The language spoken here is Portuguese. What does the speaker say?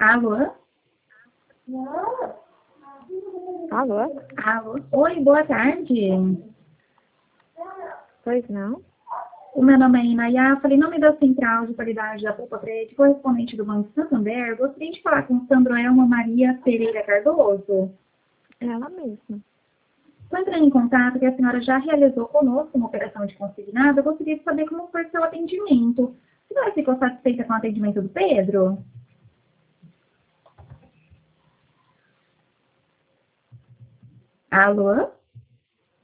Alô? Alô? Alô? Oi, boa tarde. Pois não? O meu nome é Inayá, falei em nome da Central de Qualidade da Polpa Preta, correspondente do Banco Santander. Gostaria de falar com Sandro Elma Maria Pereira Cardoso. Ela mesma. Estou entrando em contato que a senhora já realizou conosco uma operação de consignado. Eu gostaria de saber como foi seu atendimento. A senhora ficou satisfeita com o atendimento do Pedro? Alô?